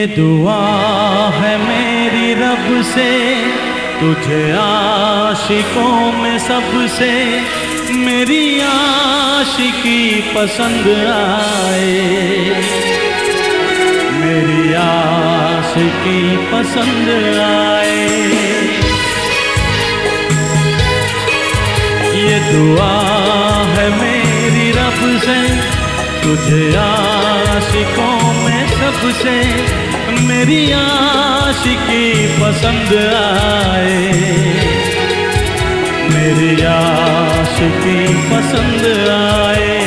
ये दुआ है मेरी रब से, तुझे आशिकों में सबसे मेरी आशिकी पसंद आए, मेरी आशिकी पसंद आए। ये दुआ है मेरी रब से, तुझे आशिकों में सबसे मेरी आशिकी पसंद आए, मेरी आशिकी पसंद आए।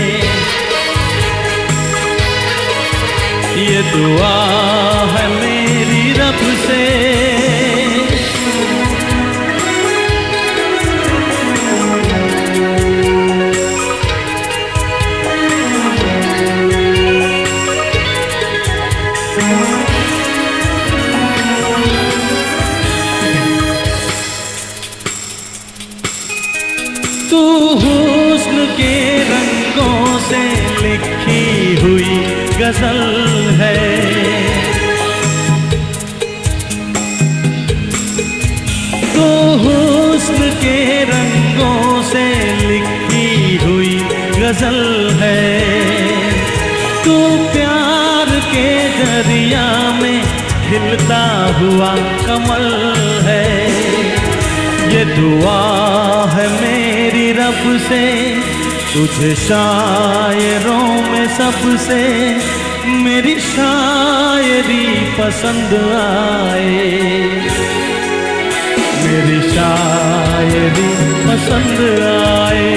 ये दुआ है मेरी रब से। तू हुस्न के रंगों से लिखी हुई गजल है, तू हुस्न के रंगों से लिखी हुई गजल है, तू प्यार के दरिया में खिलता हुआ कमल है। ये दुआ है मेरी रब से, तुझे शायरों में सबसे मेरी शायरी पसंद आए, मेरी शायरी पसंद आए।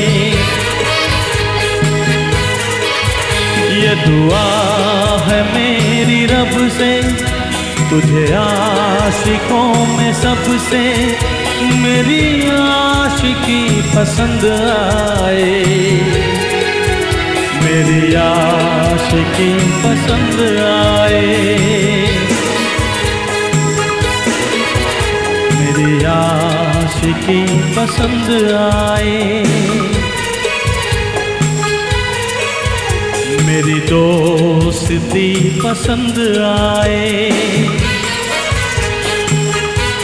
ये दुआ है मेरी रब से, तुझे आशिकों में सबसे मेरी आशिकी पसंद आए, मेरी आशिकी पसंद आए, मेरी आशिकी पसंद आए। मेरी दोस्ती पसंद आए,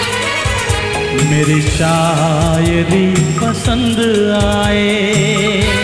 मेरी शायरी पसंद आए।